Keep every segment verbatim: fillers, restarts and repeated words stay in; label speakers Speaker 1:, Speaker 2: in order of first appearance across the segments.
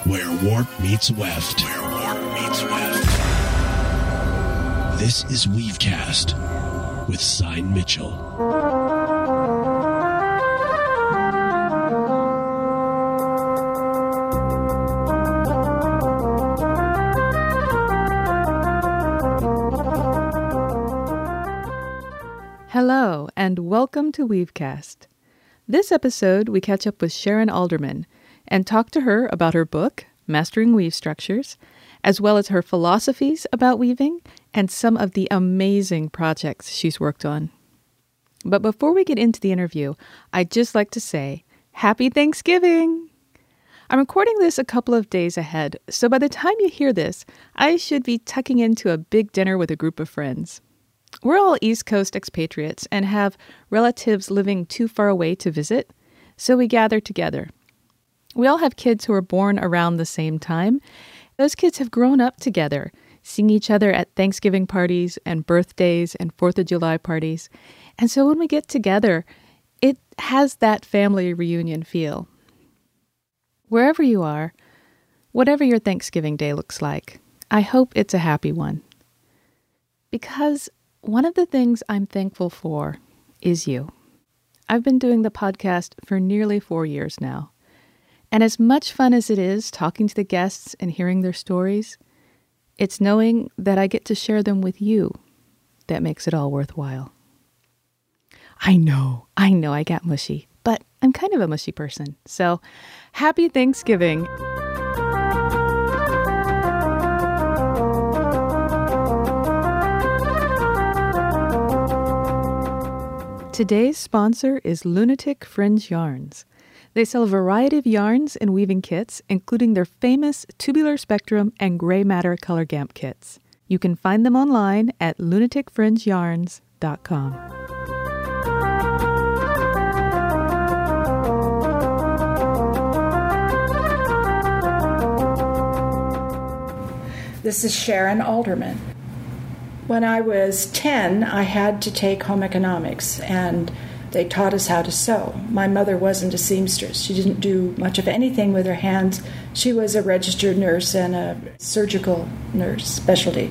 Speaker 1: Where warp meets weft. Where warp meets weft. This is Weavecast with Sign Mitchell.
Speaker 2: Hello, and welcome to Weavecast. This episode, we catch up with Sharon Alderman and talk to her about her book, Mastering Weave Structures, as well as her philosophies about weaving and some of the amazing projects she's worked on. But before we get into the interview, I'd just like to say, Happy Thanksgiving! I'm recording this a couple of days ahead, so by the time you hear this, I should be tucking into a big dinner with a group of friends. We're all East Coast expatriates and have relatives living too far away to visit, so we gather together. We all have kids who were born around the same time. Those kids have grown up together, seeing each other at Thanksgiving parties and birthdays and Fourth of July parties. And so when we get together, it has that family reunion feel. Wherever you are, whatever your Thanksgiving day looks like, I hope it's a happy one. Because one of the things I'm thankful for is you. I've been doing the podcast for nearly four years now. And as much fun as it is talking to the guests and hearing their stories, it's knowing that I get to share them with you that makes it all worthwhile. I know, I know I got mushy, but I'm kind of a mushy person. So happy Thanksgiving. Today's sponsor is Lunatic Fringe Yarns. They sell a variety of yarns and weaving kits, including their famous Tubular Spectrum and Gray Matter Color Gamp kits. You can find them online at lunatic fringe yarns dot com.
Speaker 3: This is Sharon Alderman. When I was ten, I had to take home economics, and they taught us how to sew. My mother wasn't a seamstress. She didn't do much of anything with her hands. She was a registered nurse and a surgical nurse specialty.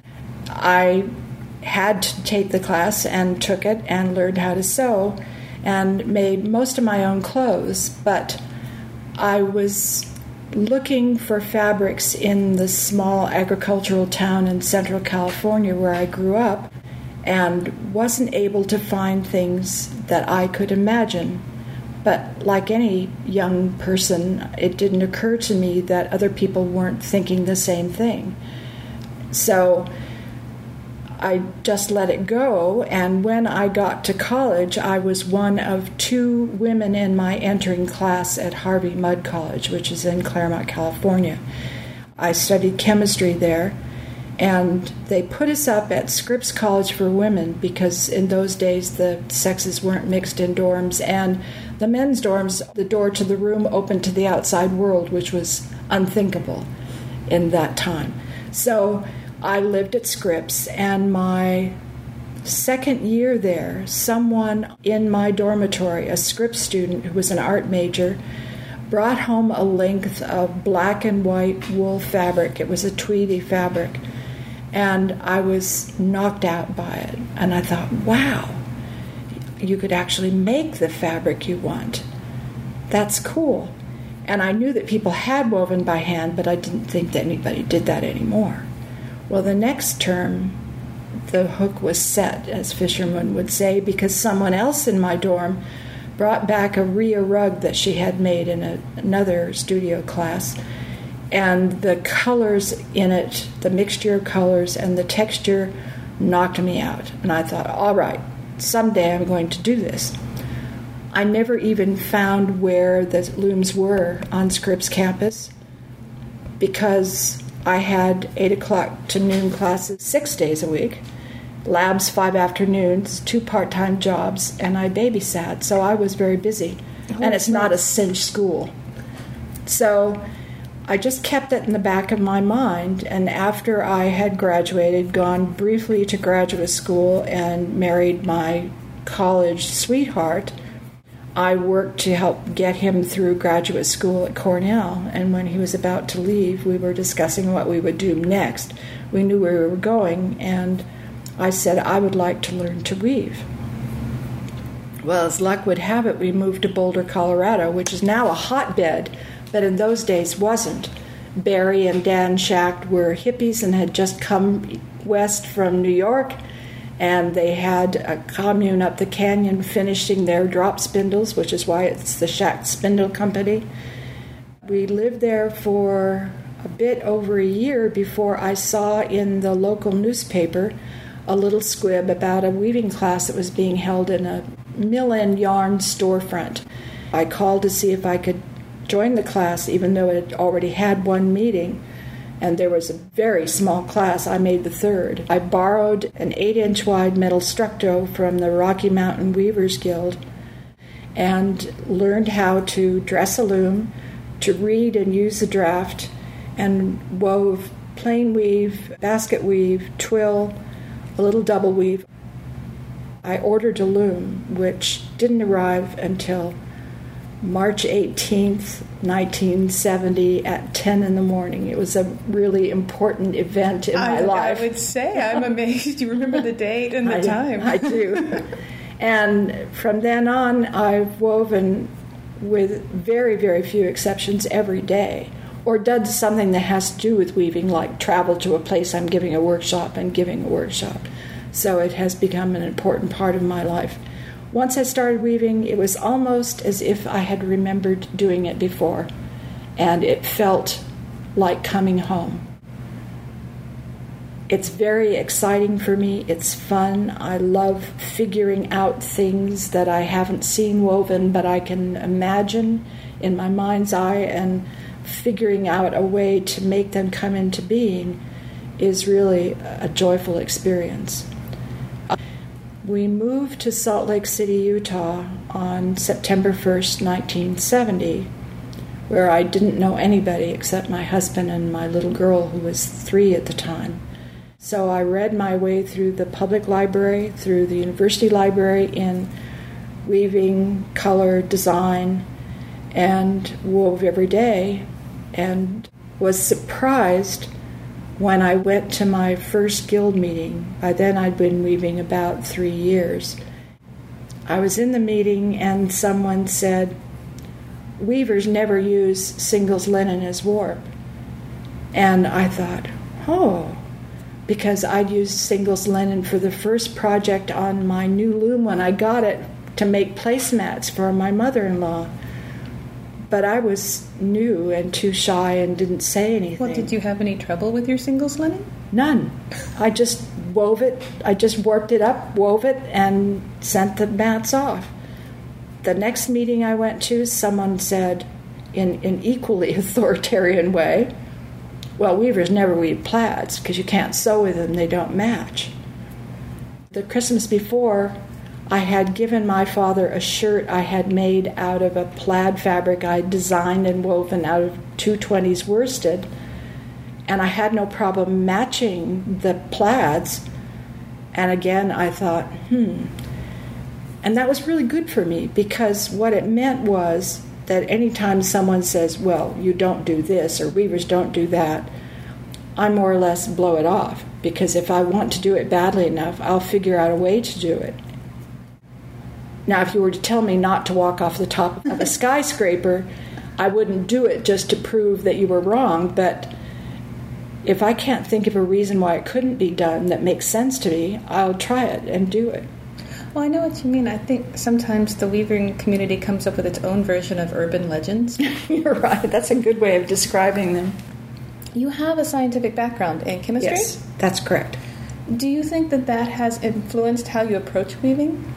Speaker 3: I had to take the class and took it and learned how to sew and made most of my own clothes, but I was looking for fabrics in the small agricultural town in Central California where I grew up, and wasn't able to find things that I could imagine. But like any young person, it didn't occur to me that other people weren't thinking the same thing. So I just let it go, and when I got to college, I was one of two women in my entering class at Harvey Mudd College, which is in Claremont, California. I studied chemistry there, and they put us up at Scripps College for Women because in those days the sexes weren't mixed in dorms, and the men's dorms, the door to the room opened to the outside world, which was unthinkable in that time. So I lived at Scripps, and my second year there, someone in my dormitory, a Scripps student who was an art major, brought home a length of black and white wool fabric. It was a tweedy fabric. And I was knocked out by it. And I thought, wow, you could actually make the fabric you want. That's cool. And I knew that people had woven by hand, but I didn't think that anybody did that anymore. Well, the next term, the hook was set, as fishermen would say, because someone else in my dorm brought back a Rhea rug that she had made in a, another studio class. And the colors in it, the mixture of colors and the texture knocked me out. And I thought, all right, someday I'm going to do this. I never even found where the looms were on Scripps campus because I had eight o'clock to noon classes six days a week, labs five afternoons, two part-time jobs, and I babysat, so I was very busy. Oh, and it's not a cinch school. So I just kept it in the back of my mind, and after I had graduated, gone briefly to graduate school and married my college sweetheart, I worked to help get him through graduate school at Cornell, and when he was about to leave, we were discussing what we would do next. We knew where we were going, and I said I would like to learn to weave. Well, as luck would have it, we moved to Boulder, Colorado, which is now a hotbed, but in those days wasn't. Barry and Dan Schacht were hippies and had just come west from New York, and they had a commune up the canyon finishing their drop spindles, which is why it's the Schacht Spindle Company. We lived there for a bit over a year before I saw in the local newspaper a little squib about a weaving class that was being held in a mill-end yarn storefront. I called to see if I could join the class, even though it had already had one meeting, and there was a very small class. I made the third. I borrowed an eight-inch wide metal structo from the Rocky Mountain Weavers Guild and learned how to dress a loom, to read and use the draft, and wove plain weave, basket weave, twill, a little double weave. I ordered a loom, which didn't arrive until March eighteenth, nineteen seventy at ten in the morning. It was a really important event in my
Speaker 4: I,
Speaker 3: life.
Speaker 4: I would say, I'm amazed you remember the date and the
Speaker 3: I,
Speaker 4: time.
Speaker 3: I do. And from then on, I've woven, with very, very few exceptions, every day, or done something that has to do with weaving, like travel to a place I'm giving a workshop and giving a workshop. So it has become an important part of my life. Once I started weaving, it was almost as if I had remembered doing it before, and it felt like coming home. It's very exciting for me. It's fun. I love figuring out things that I haven't seen woven, but I can imagine in my mind's eye, and figuring out a way to make them come into being is really a joyful experience. We moved to Salt Lake City, Utah on September first, nineteen seventy, where I didn't know anybody except my husband and my little girl, who was three at the time. So I read my way through the public library, through the university library in weaving, color, design, and wove every day, and was surprised when I went to my first guild meeting. By then I'd been weaving about three years. I was in the meeting and someone said, "Weavers never use singles linen as warp." And I thought, oh, because I'd used singles linen for the first project on my new loom when I got it to make placemats for my mother-in-law. But I was new and too shy and didn't say anything.
Speaker 4: Well, did you have any trouble with your singles linen?
Speaker 3: None. I just wove it. I just warped it up, wove it, and sent the mats off. The next meeting I went to, someone said, in an equally authoritarian way, well, weavers never weave plaids because you can't sew with them. They don't match. The Christmas before, I had given my father a shirt I had made out of a plaid fabric I designed and woven out of two twenties worsted, and I had no problem matching the plaids. And again, I thought, hmm. And that was really good for me, because what it meant was that anytime someone says, well, you don't do this, or weavers don't do that, I more or less blow it off, because if I want to do it badly enough, I'll figure out a way to do it. Now, if you were to tell me not to walk off the top of a skyscraper, I wouldn't do it just to prove that you were wrong, but if I can't think of a reason why it couldn't be done that makes sense to me, I'll try it and do it.
Speaker 4: Well, I know what you mean. I think sometimes the weaving community comes up with its own version of urban legends.
Speaker 3: You're right. That's a good way of describing them.
Speaker 4: You have a scientific background in chemistry?
Speaker 3: Yes, that's correct.
Speaker 4: Do you think that that has influenced how you approach weaving?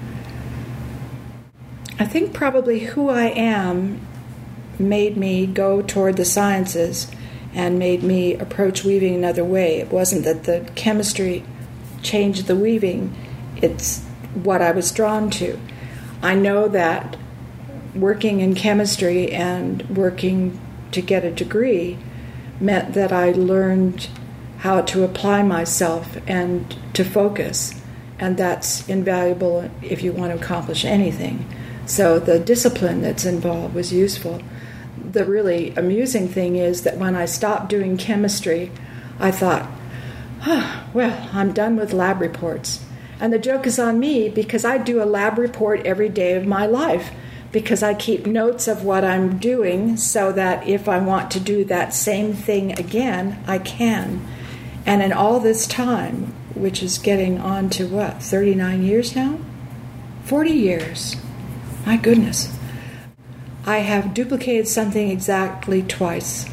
Speaker 3: I think probably who I am made me go toward the sciences and made me approach weaving another way. It wasn't that the chemistry changed the weaving. It's what I was drawn to. I know that working in chemistry and working to get a degree meant that I learned how to apply myself and to focus, and that's invaluable if you want to accomplish anything. So the discipline that's involved was useful. The really amusing thing is that when I stopped doing chemistry, I thought, oh, well, I'm done with lab reports. And the joke is on me because I do a lab report every day of my life because I keep notes of what I'm doing so that if I want to do that same thing again, I can. And in all this time, which is getting on to what, thirty-nine years now? forty years. My goodness. I have duplicated something exactly twice.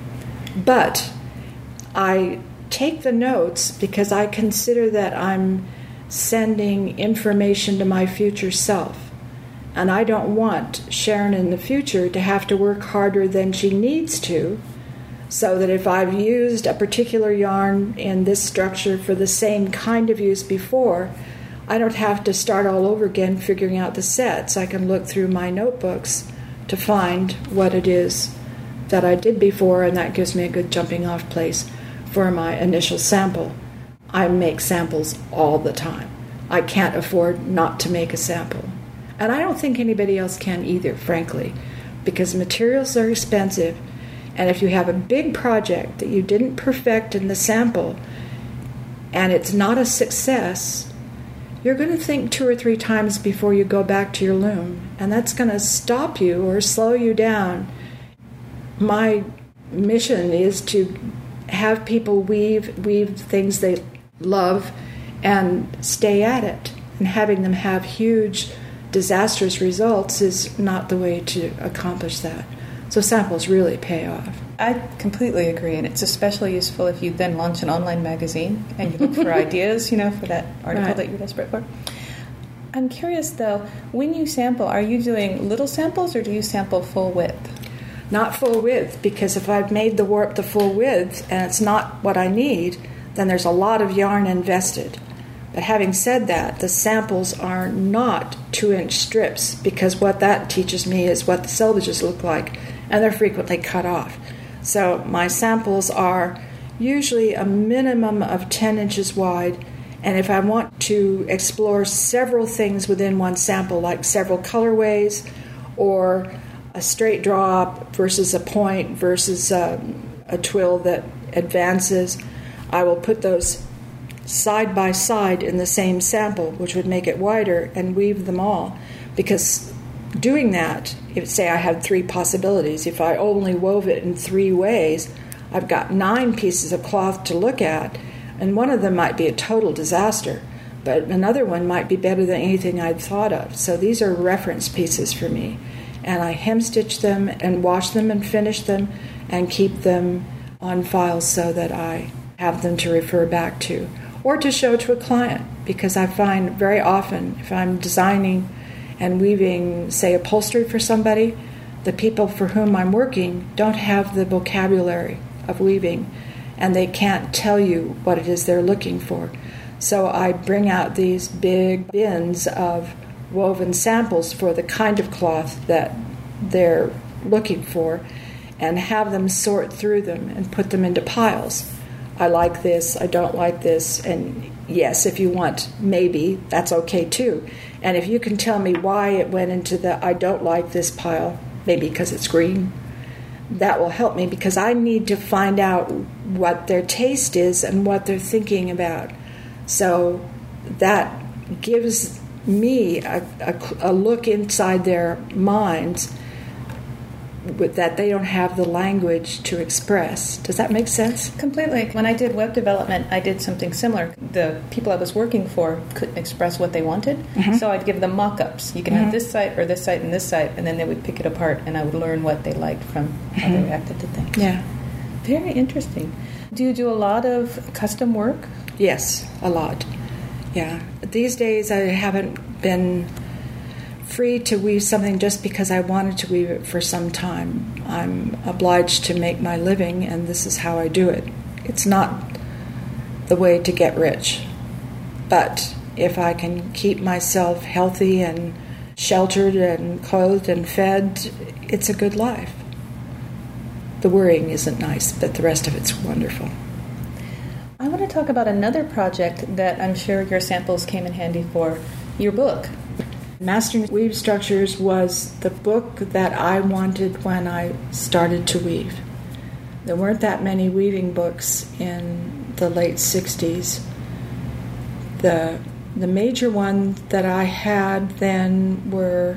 Speaker 3: But I take the notes because I consider that I'm sending information to my future self. And I don't want Sharon in the future to have to work harder than she needs to, so that if I've used a particular yarn in this structure for the same kind of use before, I don't have to start all over again figuring out the sets. I can look through my notebooks to find what it is that I did before, and that gives me a good jumping off place for my initial sample. I make samples all the time. I can't afford not to make a sample. And I don't think anybody else can either, frankly, because materials are expensive, and if you have a big project that you didn't perfect in the sample and it's not a success, you're going to think two or three times before you go back to your loom, and that's going to stop you or slow you down. My mission is to have people weave, weave things they love and stay at it, and having them have huge, disastrous results is not the way to accomplish that. So samples really pay off.
Speaker 4: I completely agree, and it's especially useful if you then launch an online magazine and you look for ideas, you know, for that article
Speaker 3: right.
Speaker 4: that you're desperate for. I'm curious, though, when you sample, are you doing little samples or do you sample full width?
Speaker 3: Not full width, because if I've made the warp the full width and it's not what I need, then there's a lot of yarn invested. But having said that, the samples are not two-inch strips, because what that teaches me is what the selvages look like, and they're frequently cut off. So my samples are usually a minimum of ten inches wide, and if I want to explore several things within one sample, like several colorways or a straight drop versus a point versus a, a twill that advances, I will put those side by side in the same sample, which would make it wider, and weave them all. Because doing that, if say I had three possibilities, if I only wove it in three ways, I've got nine pieces of cloth to look at, and one of them might be a total disaster, but another one might be better than anything I'd thought of. So these are reference pieces for me, and I hemstitch them and wash them and finish them and keep them on file so that I have them to refer back to or to show to a client, because I find very often if I'm designing and weaving, say, upholstery for somebody, the people for whom I'm working don't have the vocabulary of weaving, and they can't tell you what it is they're looking for. So I bring out these big bins of woven samples for the kind of cloth that they're looking for and have them sort through them and put them into piles. I like this, I don't like this, and yes, if you want maybe, that's okay too. And if you can tell me why it went into the I don't like this pile, maybe because it's green, that will help me, because I need to find out what their taste is and what they're thinking about. So that gives me a, a, a look inside their minds with that they don't have the language to express. Does that make sense?
Speaker 4: Completely. When I did web development, I did something similar. The people I was working for couldn't express what they wanted, mm-hmm. so I'd give them mock-ups. You can mm-hmm. have this site or this site and this site, and then they would pick it apart, and I would learn what they liked from mm-hmm. how they reacted to things.
Speaker 3: Yeah.
Speaker 4: Very interesting. Do you do a lot of custom work?
Speaker 3: Yes, a lot. Yeah. These days I haven't been free to weave something just because I wanted to weave it for some time. I'm obliged to make my living, and this is how I do it. It's not the way to get rich. But if I can keep myself healthy and sheltered and clothed and fed, it's a good life. The worrying isn't nice, but the rest of it's wonderful.
Speaker 4: I want to talk about another project that I'm sure your samples came in handy for, your book.
Speaker 3: Mastering Weave Structures was the book that I wanted when I started to weave. There weren't that many weaving books in the late sixties. The, the major ones that I had then were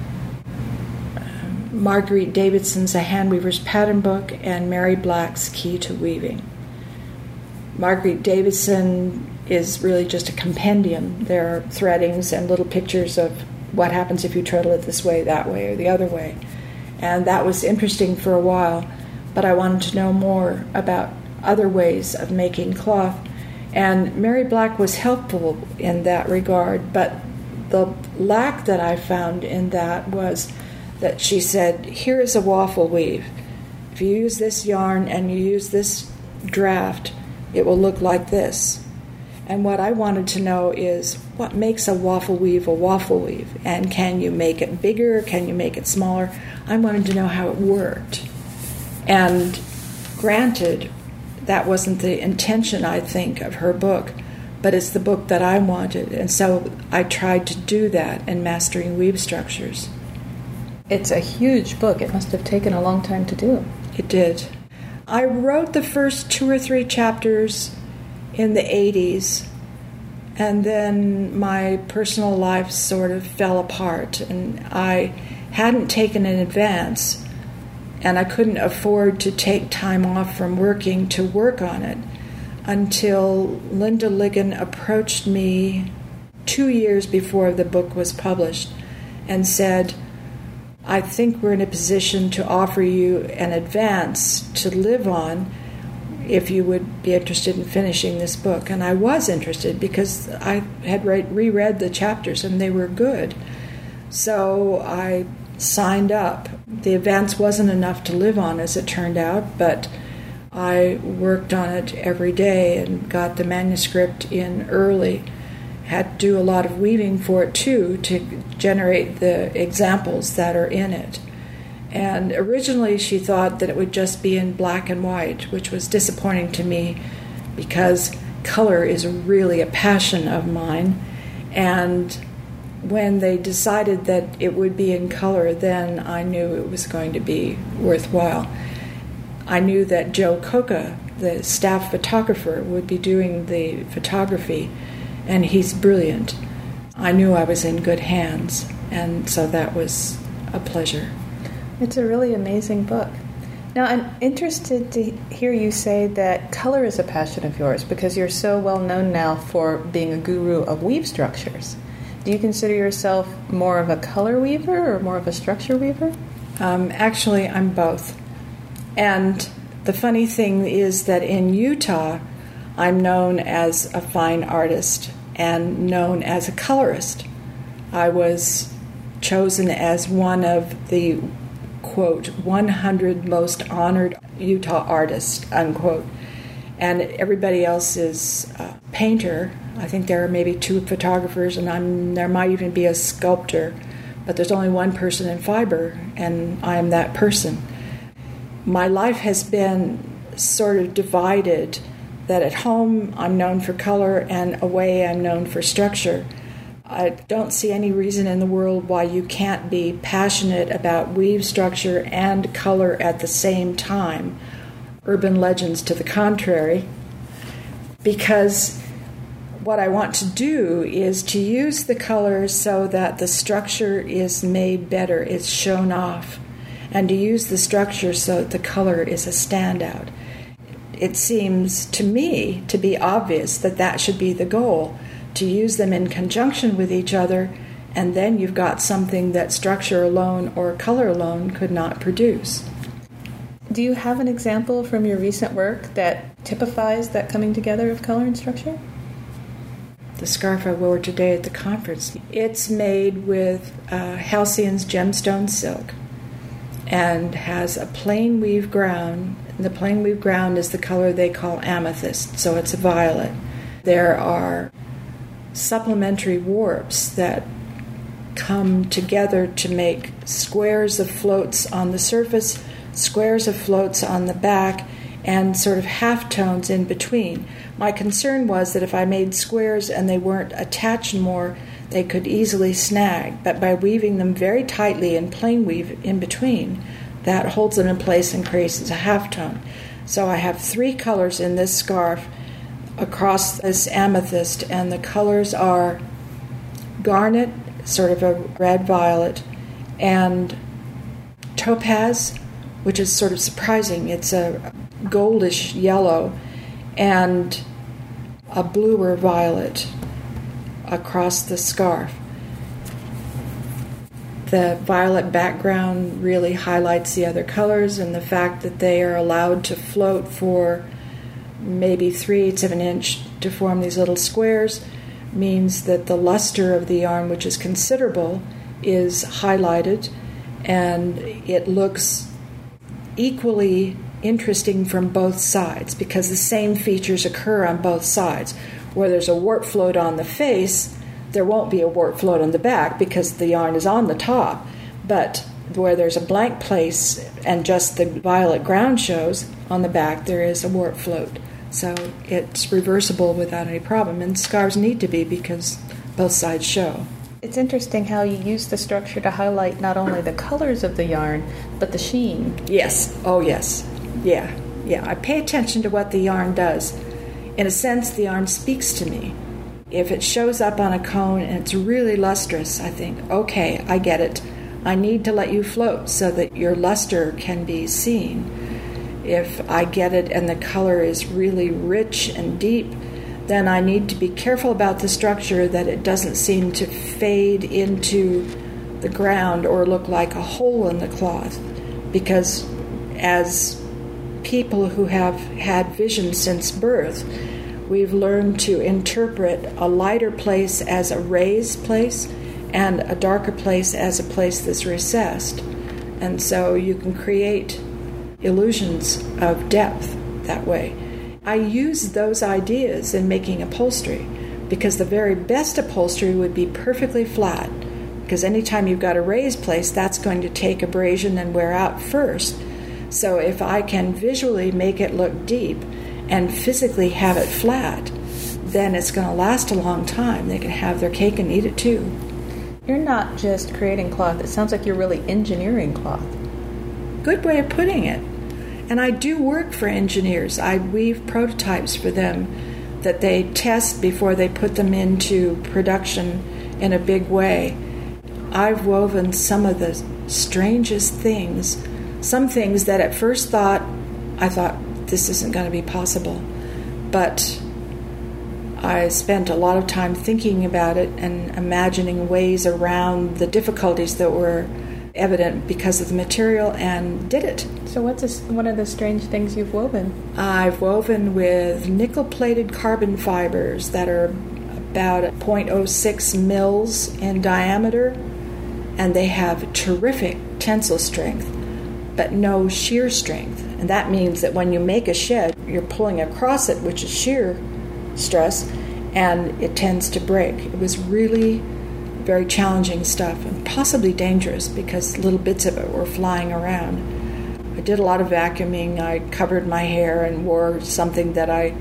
Speaker 3: Marguerite Davidson's A Hand Weaver's Pattern Book and Mary Black's Key to Weaving. Marguerite Davidson is really just a compendium. There are threadings and little pictures of what happens if you treadle it this way, that way, or the other way. And that was interesting for a while, but I wanted to know more about other ways of making cloth. And Mary Black was helpful in that regard, but the lack that I found in that was that she said, here is a waffle weave. If you use this yarn and you use this draft, it will look like this. And what I wanted to know is what makes a waffle weave a waffle weave? And can you make it bigger? Can you make it smaller? I wanted to know how it worked. And granted, that wasn't the intention, I think, of her book, but it's the book that I wanted. And so I tried to do that in Mastering Weave Structures.
Speaker 4: It's a huge book. It must have taken a long time to do.
Speaker 3: It did. I wrote the first two or three chapters in the eighties, and then my personal life sort of fell apart, and I hadn't taken an advance, and I couldn't afford to take time off from working to work on it until Linda Ligon approached me two years before the book was published and said, I think we're in a position to offer you an advance to live on if you would be interested in finishing this book. And I was interested because I had re- reread the chapters and they were good. So I signed up. The advance wasn't enough to live on, as it turned out, but I worked on it every day and got the manuscript in early. Had to do a lot of weaving for it, too, to generate the examples that are in it. And originally she thought that it would just be in black and white, which was disappointing to me because color is really a passion of mine. And when they decided that it would be in color, then I knew it was going to be worthwhile. I knew that Joe Coca, the staff photographer, would be doing the photography, and he's brilliant. I knew I was in good hands, and so that was a pleasure.
Speaker 4: It's a really amazing book. Now, I'm interested to hear you say that color is a passion of yours because you're so well known now for being a guru of weave structures. Do you consider yourself more of a color weaver or more of a structure weaver?
Speaker 3: Um, actually, I'm both. And the funny thing is that in Utah, I'm known as a fine artist and known as a colorist. I was chosen as one of the, quote, one hundred most honored Utah artists, unquote. And everybody else is a painter. I think there are maybe two photographers, and I'm, there might even be a sculptor, but there's only one person in fiber, and I am that person. My life has been sort of divided, that at home I'm known for color and away I'm known for structure. I don't see any reason in the world why you can't be passionate about weave structure and color at the same time. Urban legends to the contrary. Because what I want to do is to use the colors so that the structure is made better, it's shown off, and to use the structure so that the color is a standout. It seems to me to be obvious that that should be the goal, to use them in conjunction with each other, and then you've got something that structure alone or color alone could not produce.
Speaker 4: Do you have an example from your recent work that typifies that coming together of color and structure?
Speaker 3: The scarf I wore today at the conference. It's made with uh, Halcyon's gemstone silk and has a plain weave ground. And the plain weave ground is the color they call amethyst, so it's a violet. There are supplementary warps that come together to make squares of floats on the surface, squares of floats on the back, and sort of halftones in between. My concern was that if I made squares and they weren't attached more, they could easily snag, but by weaving them very tightly and plain weave in between, that holds them in place and creates a halftone. So I have three colors in this scarf across this amethyst, and the colors are garnet, sort of a red violet, and topaz, which is sort of surprising. It's a goldish yellow, and a bluer violet across the scarf. The violet background really highlights the other colors, and the fact that they are allowed to float for maybe three-eighths of an inch to form these little squares means that the luster of the yarn, which is considerable, is highlighted, and it looks equally interesting from both sides because the same features occur on both sides. Where there's a warp float on the face, there won't be a warp float on the back because the yarn is on the top. But where there's a blank place and just the violet ground shows on the back, there is a warp float. So it's reversible without any problem. And scarves need to be because both sides show.
Speaker 4: It's interesting how you use the structure to highlight not only the colors of the yarn, but the sheen.
Speaker 3: Yes. Oh, yes. Yeah. Yeah. I pay attention to what the yarn does. In a sense, the yarn speaks to me. If it shows up on a cone and it's really lustrous, I think, okay, I get it. I need to let you float so that your luster can be seen. If I get it and the color is really rich and deep, then I need to be careful about the structure that it doesn't seem to fade into the ground or look like a hole in the cloth. Because as people who have had vision since birth, we've learned to interpret a lighter place as a raised place and a darker place as a place that's recessed. And so you can create illusions of depth that way. I use those ideas in making upholstery because the very best upholstery would be perfectly flat, because anytime you've got a raised place, that's going to take abrasion and wear out first. So if I can visually make it look deep and physically have it flat, then it's going to last a long time. They can have their cake and eat it too.
Speaker 4: You're not just creating cloth. It sounds like you're really engineering cloth.
Speaker 3: Good way of putting it. And I do work for engineers. I weave prototypes for them that they test before they put them into production in a big way. I've woven some of the strangest things, some things that at first thought, I thought, this isn't going to be possible. But I spent a lot of time thinking about it and imagining ways around the difficulties that were evident because of the material, and did it.
Speaker 4: So what's this, one of the strange things you've woven?
Speaker 3: I've woven with nickel-plated carbon fibers that are about zero point zero six mils in diameter, and they have terrific tensile strength, but no shear strength. And that means that when you make a shed, you're pulling across it, which is shear stress, and it tends to break. It was really very challenging stuff and possibly dangerous because little bits of it were flying around. I did a lot of vacuuming. I covered my hair and wore something that I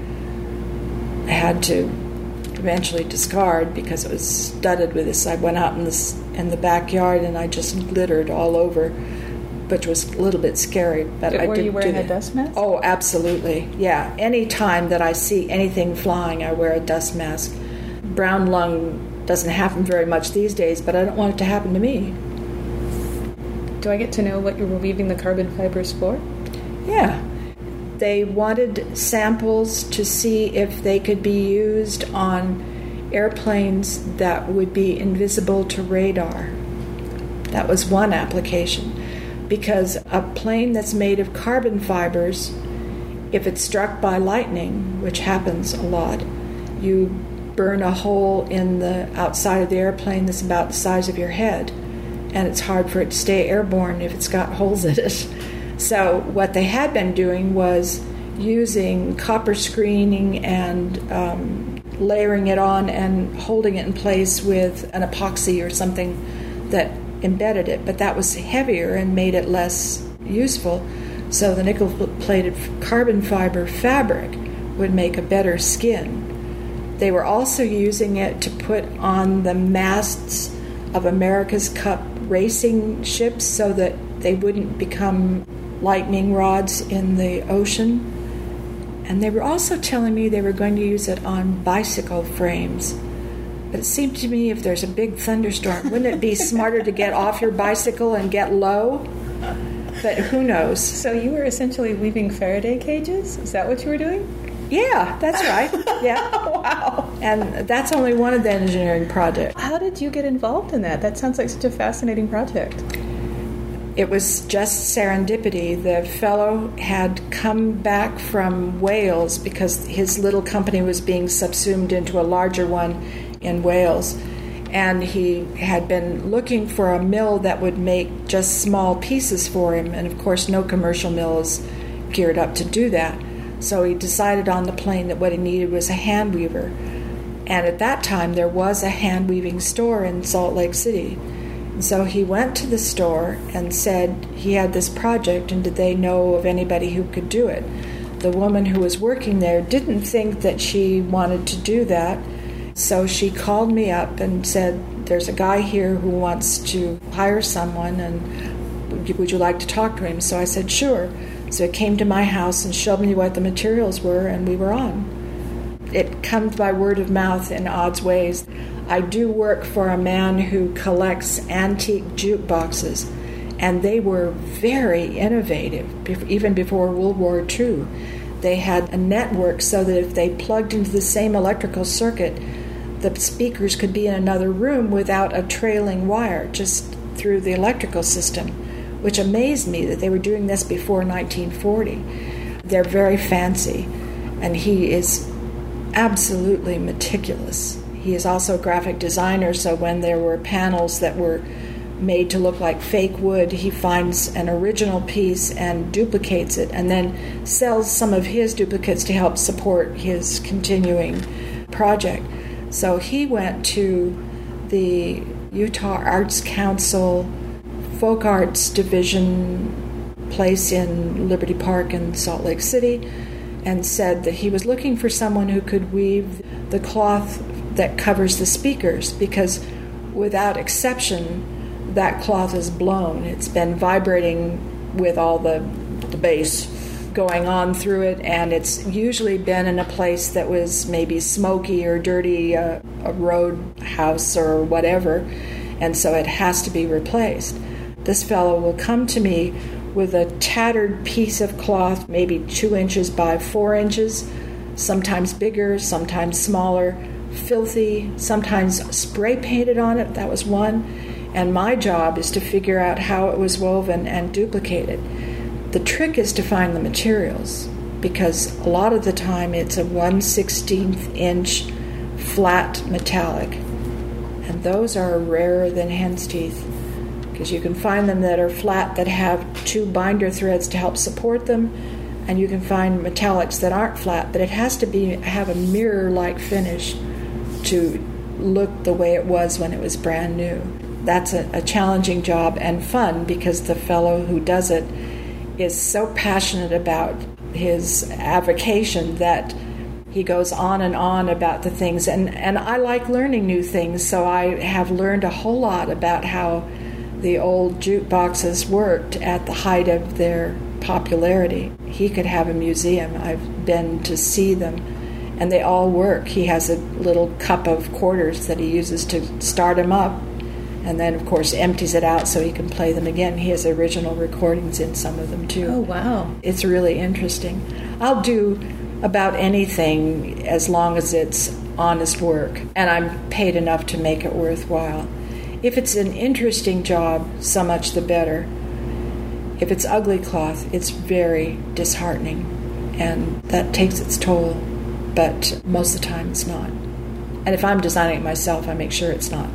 Speaker 3: had to eventually discard because it was studded with this. I went out in the, in the backyard and I just glittered all over, which was a little bit scary. But
Speaker 4: Were
Speaker 3: I did
Speaker 4: you wearing
Speaker 3: do
Speaker 4: a dust mask?
Speaker 3: Oh, absolutely. Yeah. Any time that I see anything flying, I wear a dust mask. Brown lung doesn't happen very much these days, but I don't want it to happen to me.
Speaker 4: Do I get to know what you were weaving the carbon fibers for?
Speaker 3: Yeah. They wanted samples to see if they could be used on airplanes that would be invisible to radar. That was one application. Because a plane that's made of carbon fibers, if it's struck by lightning, which happens a lot, you burn a hole in the outside of the airplane that's about the size of your head, and it's hard for it to stay airborne if it's got holes in it. So what they had been doing was using copper screening and um, layering it on and holding it in place with an epoxy or something that embedded it, but that was heavier and made it less useful. So the nickel-plated carbon fiber fabric would make a better skin. They were also using it to put on the masts of America's Cup racing ships so that they wouldn't become lightning rods in the ocean. And they were also telling me they were going to use it on bicycle frames. But it seemed to me if there's a big thunderstorm, wouldn't it be smarter to get off your bicycle and get low? But who knows?
Speaker 4: So you were essentially weaving Faraday cages? Is that what you were doing?
Speaker 3: Yeah, that's right. Yeah.
Speaker 4: Wow.
Speaker 3: And that's only one of the engineering projects.
Speaker 4: How did you get involved in that? That sounds like such a fascinating project.
Speaker 3: It was just serendipity. The fellow had come back from Wales because his little company was being subsumed into a larger one in Wales. And he had been looking for a mill that would make just small pieces for him. And of course, no commercial mill is geared up to do that. So he decided on the plane that what he needed was a hand weaver. And at that time, there was a hand weaving store in Salt Lake City. And so he went to the store and said he had this project and did they know of anybody who could do it. The woman who was working there didn't think that she wanted to do that. So she called me up and said, there's a guy here who wants to hire someone, and would you, would you like to talk to him? So I said, sure. So he came to my house and showed me what the materials were, and we were on. It comes by word of mouth in odd ways. I do work for a man who collects antique jukeboxes, and they were very innovative, even before World War Two. They had a network so that if they plugged into the same electrical circuit, the speakers could be in another room without a trailing wire, just through the electrical system, which amazed me that they were doing this before nineteen forty. They're very fancy, and he is absolutely meticulous. He is also a graphic designer, so when there were panels that were made to look like fake wood, he finds an original piece and duplicates it, and then sells some of his duplicates to help support his continuing project. So he went to the Utah Arts Council Folk Arts Division place in Liberty Park in Salt Lake City and said that he was looking for someone who could weave the cloth that covers the speakers, because without exception, that cloth is blown. It's been vibrating with all the, the bass going on through it, and it's usually been in a place that was maybe smoky or dirty, uh, a road house or whatever, and so it has to be replaced. This fellow will come to me with a tattered piece of cloth, maybe two inches by four inches, sometimes bigger, sometimes smaller, filthy, sometimes spray painted on it. That was one. And my job is to figure out how it was woven and duplicate it. The trick is to find the materials, because a lot of the time it's a one sixteenth inch flat metallic. And those are rarer than hen's teeth, because you can find them that are flat that have two binder threads to help support them, and you can find metallics that aren't flat, but it has to be have a mirror-like finish to look the way it was when it was brand new. That's a, a challenging job and fun, because the fellow who does it is so passionate about his avocation that he goes on and on about the things. And, and I like learning new things, so I have learned a whole lot about how the old jukeboxes worked at the height of their popularity. He could have a museum. I've been to see them, and they all work. He has a little cup of quarters that he uses to start them up, and then, of course, empties it out so he can play them again. He has original recordings in some of them, too.
Speaker 4: Oh, wow.
Speaker 3: It's really interesting. I'll do about anything as long as it's honest work, and I'm paid enough to make it worthwhile. If it's an interesting job, so much the better. If it's ugly cloth, it's very disheartening, and that takes its toll, but most of the time it's not. And if I'm designing it myself, I make sure it's not.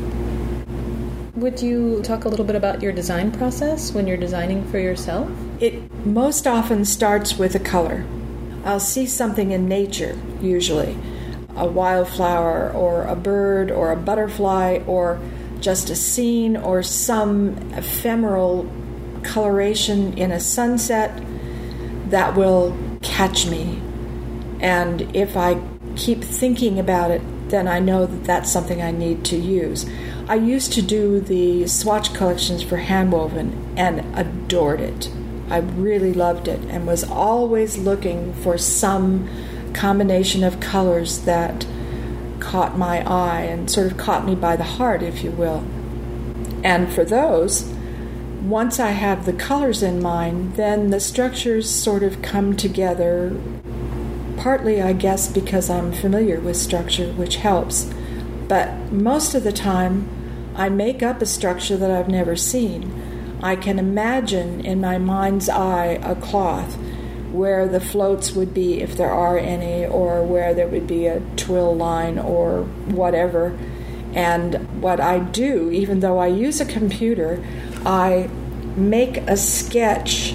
Speaker 4: Would you talk a little bit about your design process when you're designing for yourself?
Speaker 3: It most often starts with a color. I'll see something in nature, usually, a wildflower or a bird or a butterfly or just a scene or some ephemeral coloration in a sunset that will catch me. And if I keep thinking about it, then I know that that's something I need to use. I used to do the swatch collections for handwoven and adored it. I really loved it and was always looking for some combination of colors that caught my eye and sort of caught me by the heart, if you will. And for those, once I have the colors in mind, then the structures sort of come together, partly, I guess, because I'm familiar with structure, which helps. But most of the time, I make up a structure that I've never seen. I can imagine in my mind's eye a cloth where the floats would be, if there are any, or where there would be a twill line or whatever. And what I do, even though I use a computer, I make a sketch,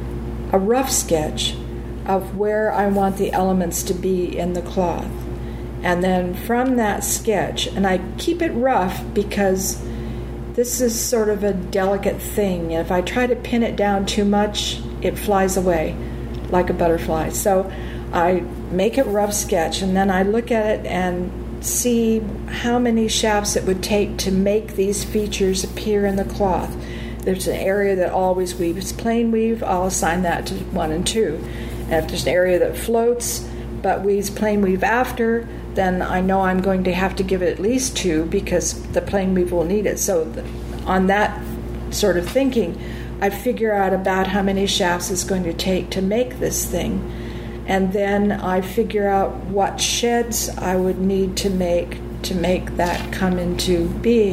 Speaker 3: a rough sketch, of where I want the elements to be in the cloth. And then from that sketch, and I keep it rough because this is sort of a delicate thing. If I try to pin it down too much, it flies away like a butterfly. So I make it rough sketch, and then I look at it and see how many shafts it would take to make these features appear in the cloth. There's an area that always weaves plain weave, I'll assign that to one and two. And if there's an area that floats but weaves plain weave after, then I know I'm going to have to give it at least two because the plain weave will need it. So on that sort of thinking, I figure out about how many shafts it's going to take to make this thing. And then I figure out what sheds I would need to make to make that come into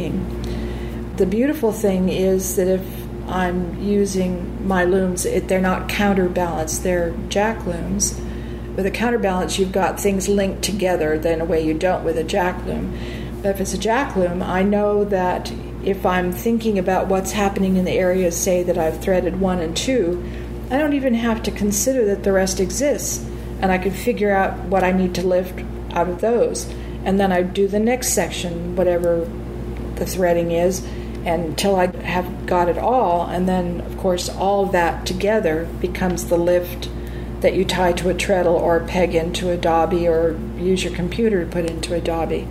Speaker 3: being. The beautiful thing is that if I'm using my looms, it, they're not counterbalanced, they're jack looms. With a counterbalance, you've got things linked together in a way you don't with a jack loom. But if it's a jack loom, I know that if I'm thinking about what's happening in the areas, say, that I've threaded one and two, I don't even have to consider that the rest exists. And I can figure out what I need to lift out of those. And then I do the next section, whatever the threading is, until I have got it all. And then, of course, all of that together becomes the lift that you tie to a treadle or peg into a dobby or use your computer to put into a dobby.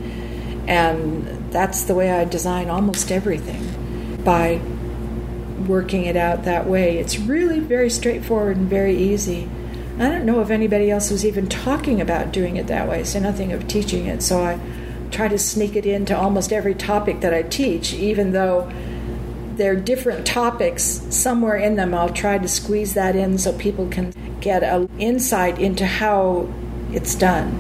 Speaker 3: And that's the way I design almost everything, by working it out that way. It's really very straightforward and very easy. I don't know if anybody else was even talking about doing it that way, so nothing of teaching it. So I try to sneak it into almost every topic that I teach, even though they're different topics. Somewhere in them I'll try to squeeze that in so people can get an insight into how it's done.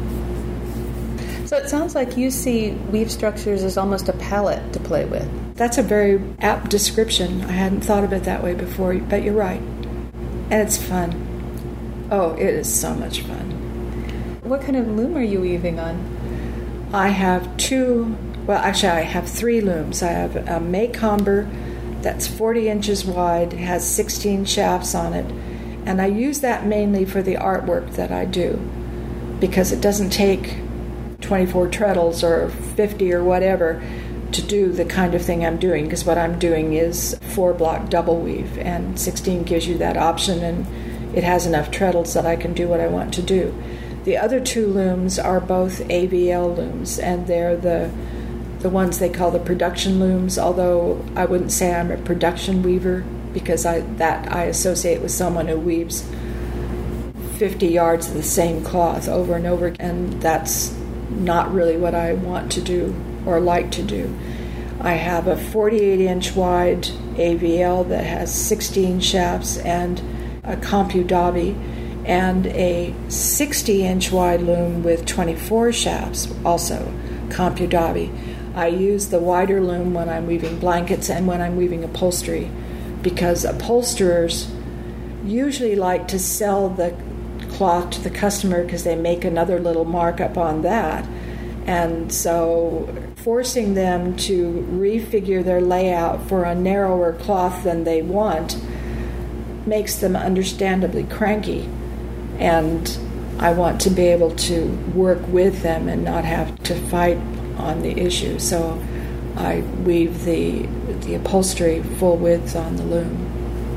Speaker 4: So it sounds like you see weave structures as almost a palette to play with.
Speaker 3: That's a very apt description. I hadn't thought of it that way before, but you're right. And it's fun. Oh, it is so much fun.
Speaker 4: What kind of loom are you weaving on?
Speaker 3: I have two, well, actually I have three looms. I have a Maycomber that's forty inches wide, has sixteen shafts on it, and I use that mainly for the artwork that I do, because it doesn't take twenty-four treadles or fifty or whatever to do the kind of thing I'm doing, because what I'm doing is four block double weave, and sixteen gives you that option, and it has enough treadles that I can do what I want to do. The other two looms are both A V L looms, and they're the the ones they call the production looms, although I wouldn't say I'm a production weaver, because I that I associate with someone who weaves fifty yards of the same cloth over and over, and that's not really what I want to do or like to do. I have a forty-eight inch wide A V L that has sixteen shafts and a Compu Dobby, and a sixty inch wide loom with twenty-four shafts, also Compu Dobby. I use the wider loom when I'm weaving blankets and when I'm weaving upholstery, because upholsterers usually like to sell the cloth to the customer because they make another little markup on that. And so forcing them to refigure their layout for a narrower cloth than they want makes them understandably cranky. And I want to be able to work with them and not have to fight on the issue. So I weave the the upholstery full width on the loom.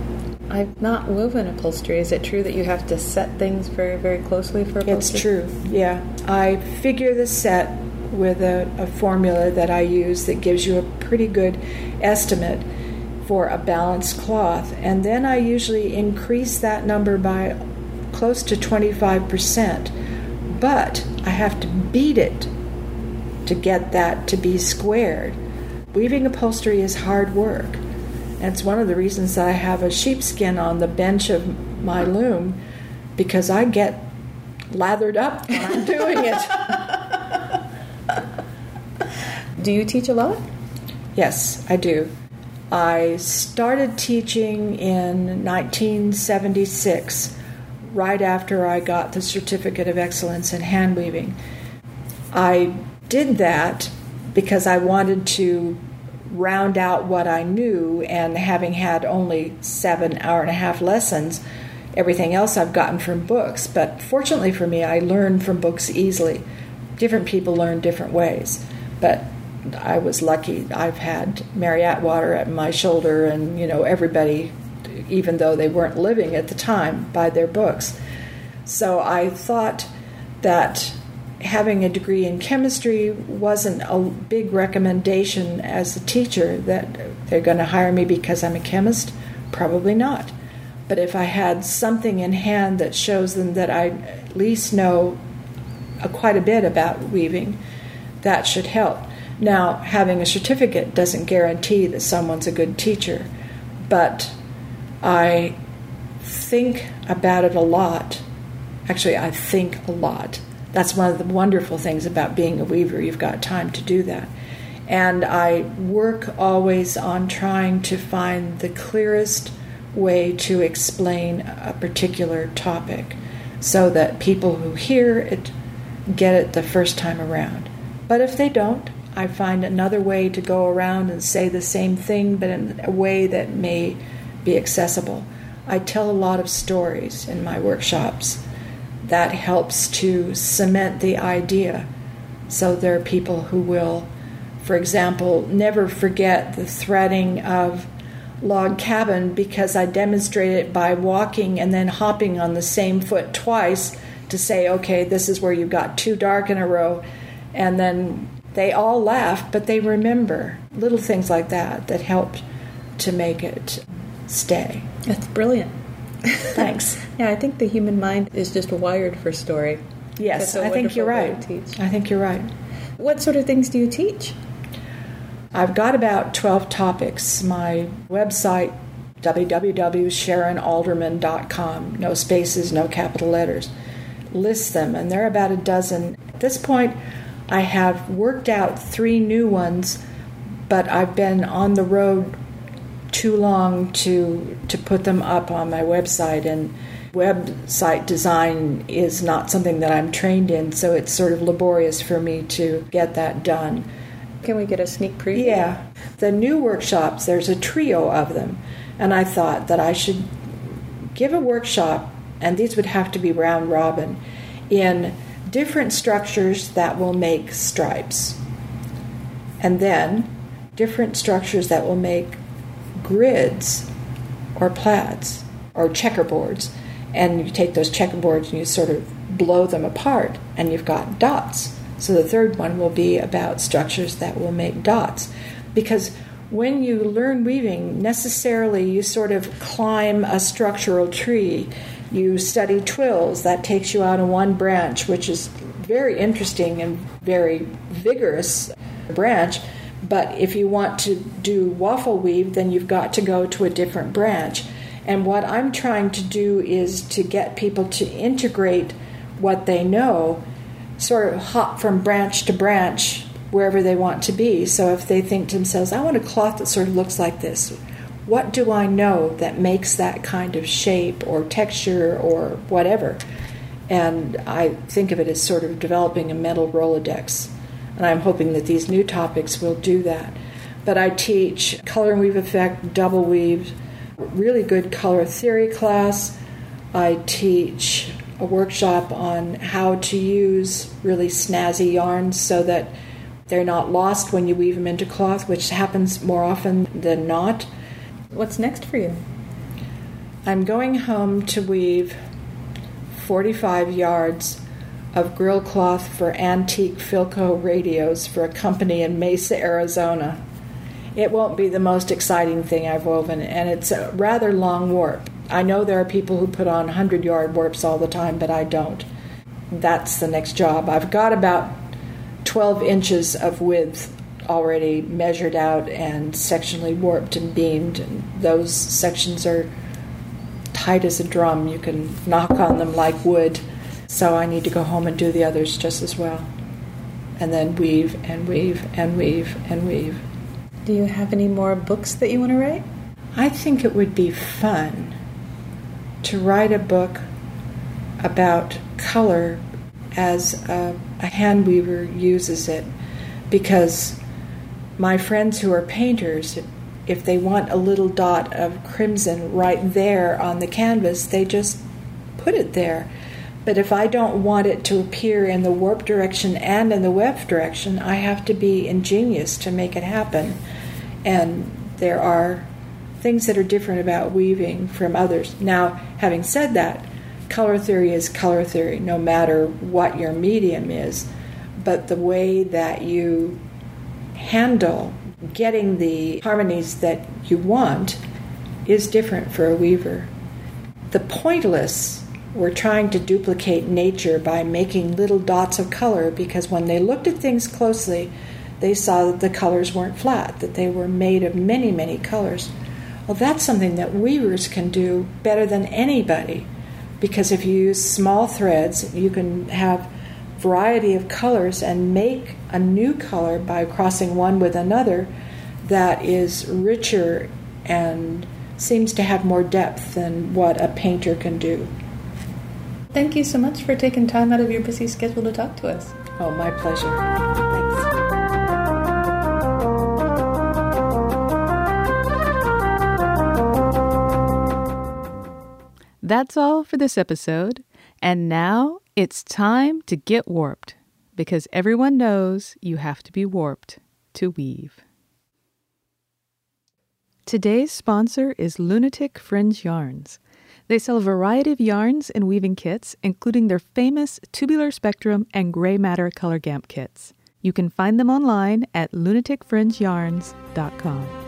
Speaker 4: I've not woven upholstery. Is it true that you have to set things very, very closely for upholstery?
Speaker 3: It's true, yeah. I figure the set with a, a formula that I use that gives you a pretty good estimate for a balanced cloth. And then I usually increase that number by close to twenty-five percent. But I have to beat it to get that to be squared. Weaving upholstery is hard work. And it's one of the reasons that I have a sheepskin on the bench of my loom, because I get lathered up when I'm doing it.
Speaker 4: Do you teach a lot?
Speaker 3: Yes, I do. I started teaching in nineteen seventy-six, right after I got the Certificate of Excellence in Hand Weaving. I did that because I wanted to round out what I knew, and having had only seven hour and a half lessons, everything else I've gotten from books. But fortunately for me, I learn from books easily. Different people learn different ways, but I was lucky. I've had Mary Atwater at my shoulder, and you know everybody, even though they weren't living at the time, by their books. So I thought that having a degree in chemistry wasn't a big recommendation as a teacher, that they're going to hire me because I'm a chemist. Probably not. But if I had something in hand that shows them that I at least know a, quite a bit about weaving, that should help. Now, having a certificate doesn't guarantee that someone's a good teacher, but I think about it a lot. Actually, I think a lot. That's one of the wonderful things about being a weaver. You've got time to do that. And I work always on trying to find the clearest way to explain a particular topic so that people who hear it get it the first time around. But if they don't, I find another way to go around and say the same thing, but in a way that may be accessible. I tell a lot of stories in my workshops. That helps to cement the idea. So there are people who will, for example, never forget the threading of log cabin because I demonstrate it by walking and then hopping on the same foot twice to say, okay, this is where you got two dark in a row. And then they all laugh, but they remember little things like that that help to make it stay.
Speaker 4: That's brilliant.
Speaker 3: Thanks.
Speaker 4: Yeah, I think the human mind is just wired for story.
Speaker 3: Yes, I think you're right. I think you're right.
Speaker 4: What sort of things do you teach?
Speaker 3: I've got about twelve topics. My website, w w w dot sharon alderman dot com, no spaces, no capital letters, lists them, and there are about a dozen. At this point, I have worked out three new ones, but I've been on the road too long to to put them up on my website, and website design is not something that I'm trained in, so it's sort of laborious for me to get that done.
Speaker 4: Can we get a sneak preview?
Speaker 3: Yeah. The new workshops, there's a trio of them, and I thought that I should give a workshop, and these would have to be round robin, in different structures that will make stripes, and then different structures that will make grids or plaids or checkerboards, and you take those checkerboards and you sort of blow them apart and you've got dots. So the third one will be about structures that will make dots, because when you learn weaving, necessarily you sort of climb a structural tree. You study twills, that takes you out on one branch, which is very interesting and very vigorous branch. But if you want to do waffle weave, then you've got to go to a different branch. And what I'm trying to do is to get people to integrate what they know, sort of hop from branch to branch wherever they want to be. So if they think to themselves, I want a cloth that sort of looks like this, what do I know that makes that kind of shape or texture or whatever? And I think of it as sort of developing a mental Rolodex. And I'm hoping that these new topics will do that. But I teach color and weave effect, double weave, really good color theory class. I teach a workshop on how to use really snazzy yarns so that they're not lost when you weave them into cloth, which happens more often than not.
Speaker 4: What's next for you?
Speaker 3: I'm going home to weave forty-five yards of grill cloth for antique Philco radios for a company in Mesa, Arizona. It won't be the most exciting thing I've woven, and it's a rather long warp. I know there are people who put on hundred-yard warps all the time, but I don't. That's the next job. I've got about twelve inches of width already measured out and sectionally warped and beamed, and those sections are tight as a drum. You can knock on them like wood. So I need to go home and do the others just as well. And then weave and weave and weave and weave.
Speaker 4: Do you have any more books that you want to write?
Speaker 3: I think it would be fun to write a book about color as a, a hand weaver uses it, because my friends who are painters, if they want a little dot of crimson right there on the canvas, they just put it there. But if I don't want it to appear in the warp direction and in the weft direction, I have to be ingenious to make it happen. And there are things that are different about weaving from others. Now, having said that, color theory is color theory, no matter what your medium is. But the way that you handle getting the harmonies that you want is different for a weaver. The pointillists were trying to duplicate nature by making little dots of color, because when they looked at things closely, they saw that the colors weren't flat, that they were made of many, many colors. Well, that's something that weavers can do better than anybody, because if you use small threads, you can have variety of colors and make a new color by crossing one with another that is richer and seems to have more depth than what a painter can do.
Speaker 4: Thank you so much for taking time out of your busy schedule to talk to us.
Speaker 3: Oh, my pleasure.
Speaker 2: Thanks. That's all for this episode. And now it's time to get warped, because everyone knows you have to be warped to weave. Today's sponsor is Lunatic Fringe Yarns. They sell a variety of yarns and weaving kits, including their famous Tubular Spectrum and Gray Matter Color Gamp kits. You can find them online at lunatic fringe yarns dot com.